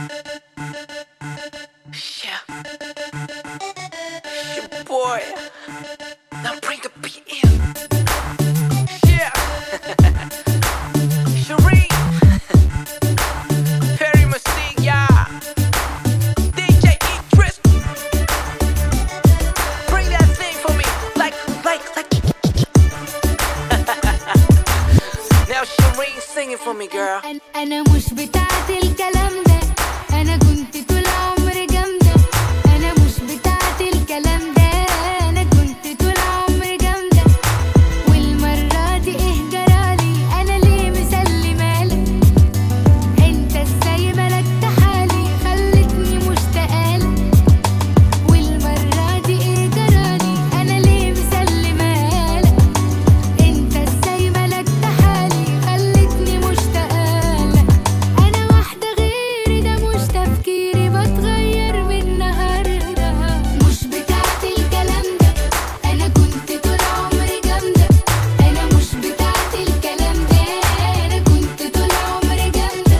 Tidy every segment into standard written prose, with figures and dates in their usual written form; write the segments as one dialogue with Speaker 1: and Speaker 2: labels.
Speaker 1: Yeah. Your boy. Now bring the beat in. Yeah. Sheree. Perry Mystique, yeah. DJ Idris. Bring that thing for me. Like. Now Sheree singing for me, girl.
Speaker 2: أنا مش بتاعت الكلام ده. أنا كنت طول عمري جامدة. أنا مش بتاعت الكلام ده. أنا كنت طول عمري جامدة. والمرة دي إيه جرالي؟ أنا ليه مسلمالك؟ أنت إزاي ملكت حالي؟ خلتني مشتاقالك. والمرة دي إيه جرالي؟ أنا ليه مسلمالك؟ أنت إزاي ملكت حالي؟ خلتني مشتاقالك. أنا واحدة غيري، ده مش تفكيري، بتغير من النهاردة. مش بتاعت الكلام ده. أنا كنت طول عمري جامدة. أنا مش بتاعت الكلام ده. أنا كنت طول عمري جامدة.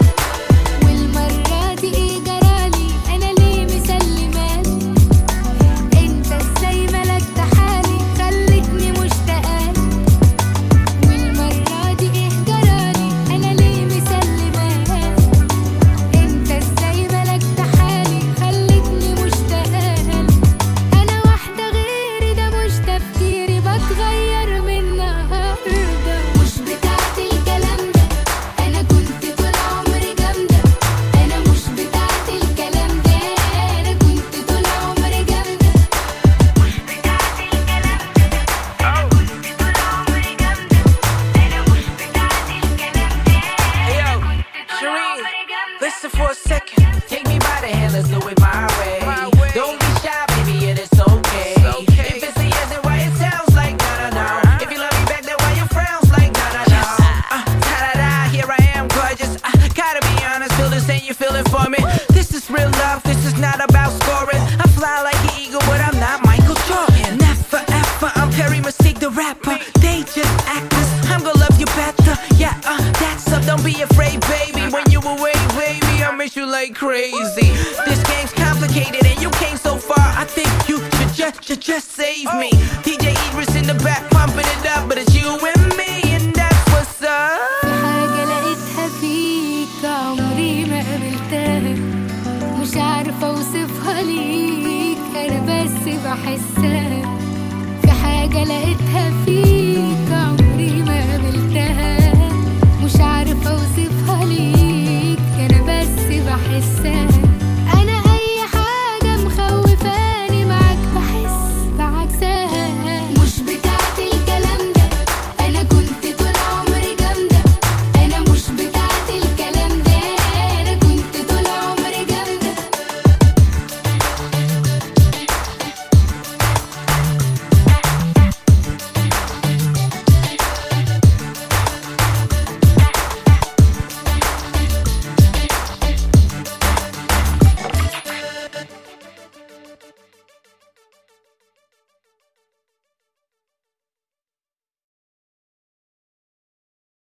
Speaker 2: والمرة دي إيه جرالي؟ أنا ليه مسلمالك؟ أنت إزاي ملكت حالي؟ خلتني مشتاقالك. والمرة دي إيه جرالي؟ أنا ليه مسلمالك؟ أنت إزاي ملكت حالي؟ خلتني مشتاقالك. أنا واحدة غيري، ده مش تفكيري، بتغير من النهاردة. مش بتاعت الكلام ده. أنا كنت طول عمري جامدة. أنا مش بتاعت الكلام ده. أنا كنت طول عمري جامدة. مش بتاعت الكلام ده. أنا كنت طول عمري جامدة. أنا مش بتاعت الكلام ده.
Speaker 1: Hey yo, Sheree, listen for a second. Take me by the hand, let's do it my way. Don't be shy, baby, it is okay. If it's a yes, then why it sounds like no. If you love me back, then why your frowns like no. Ta-da-da, here I am, gorgeous. Gotta be honest, feel this ain't you feeling for me. This is real love, this is not about scoring. I fly like an eagle, but I'm not Michael Jordan. Never ever, I'm Perry Mystique, the rapper. They just actors, I'm gonna love you better. Yeah, that's up, don't be afraid, baby. When you away, baby, I miss you like crazy. This game's complicated and you came so far. I think you should just save me. DJ Idris in the back, pumping it up, but it's you and me, and that's what's up.
Speaker 2: في حاجة لقيتها فيك عمري ما قابلتها. مش عارفة أوصفها ليك، أنا بس بحسها. في حاجة لقيتها فيك